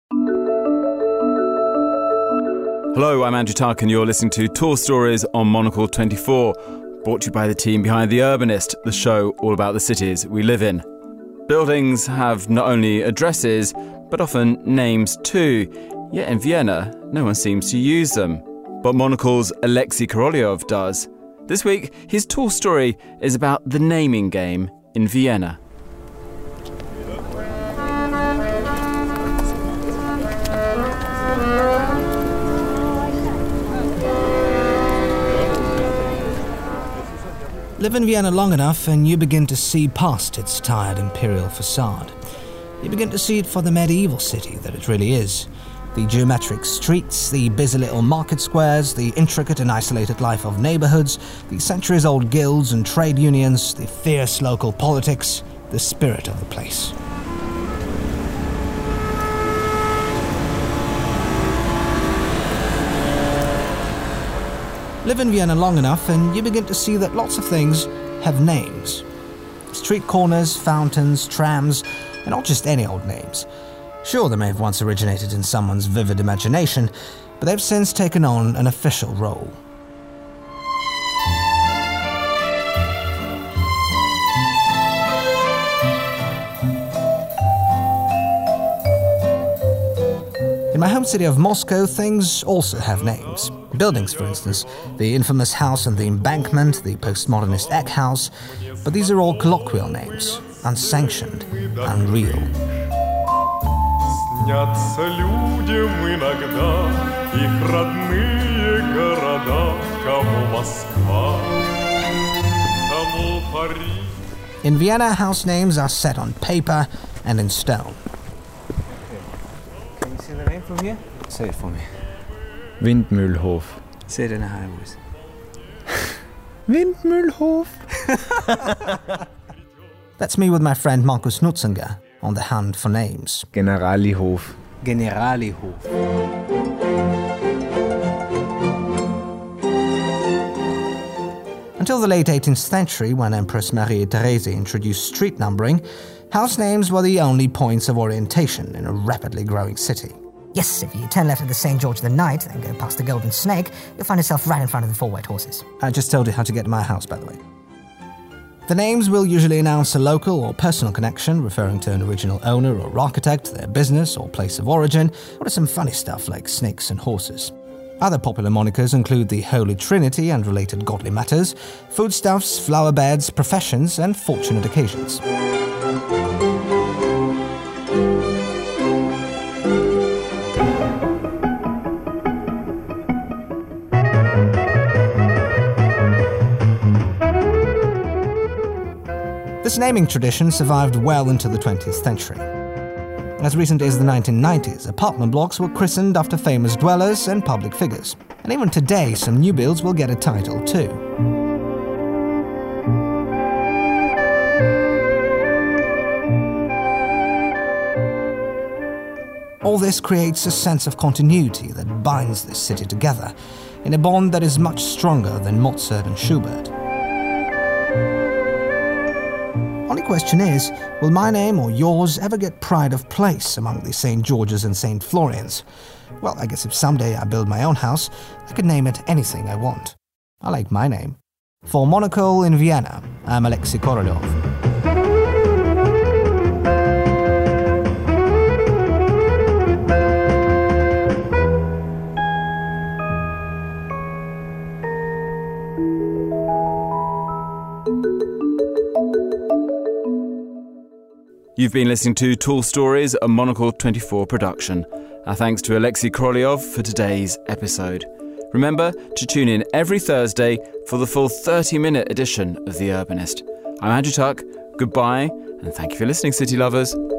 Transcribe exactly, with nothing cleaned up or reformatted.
Hello, I'm Andrew Tuck and you're listening to Tall Stories on Monocle twenty-four, brought to you by the team behind The Urbanist, the show all about the cities we live in. Buildings have not only addresses, but often names too. Yet in Vienna, no one seems to use them. But Monocle's Alexei Korolyov does. This week, his tall story is about the naming game in Vienna. Live in Vienna long enough and you begin to see past its tired imperial facade. You begin to see it for the medieval city that it really is. The geometric streets, the busy little market squares, the intricate and isolated life of neighborhoods, the centuries-old guilds and trade unions, the fierce local politics, the spirit of the place. Live in Vienna long enough and you begin to see that lots of things have names. Street corners, fountains, trams, and not just any old names. Sure, they may have once originated in someone's vivid imagination, but they've since taken on an official role. In my home city of Moscow, things also have names. Buildings, for instance, the infamous house on the embankment, the postmodernist Eck House, but these are all colloquial names, unsanctioned, unreal. In Vienna, house names are set on paper and in stone. Can you see the name from here? Say it for me. Windmühlhof. Say it in a high voice. Windmühlhof. That's me with my friend Markus Nutzinger on the hunt for names. Generalihof. Generalihof. Until the late eighteenth century, when Empress Maria Theresa introduced street numbering, house names were the only points of orientation in a rapidly growing city. Yes, if you turn left at the Saint George of the Knight and go past the Golden Snake, you'll find yourself right in front of the Four White Horses. I just told you how to get to my house, by the way. The names will usually announce a local or personal connection, referring to an original owner or architect, their business or place of origin, or to some funny stuff like snakes and horses. Other popular monikers include the Holy Trinity and related godly matters, foodstuffs, flower beds, professions, and fortunate occasions. This naming tradition survived well into the twentieth century. As recently as the nineteen nineties, apartment blocks were christened after famous dwellers and public figures. And even today, some new builds will get a title too. All this creates a sense of continuity that binds this city together, in a bond that is much stronger than Mozart and Schubert. Only question is, will my name or yours ever get pride of place among the Saint Georges and Saint Florians? Well, I guess if someday I build my own house, I could name it anything I want. I like my name. For Monocle in Vienna, I'm Alexei Korolyov. You've been listening to Tall Stories, a Monocle twenty-four production. Our thanks to Alexei Korolyov for today's episode. Remember to tune in every Thursday for the full thirty-minute edition of The Urbanist. I'm Andrew Tuck, goodbye, and thank you for listening, city lovers.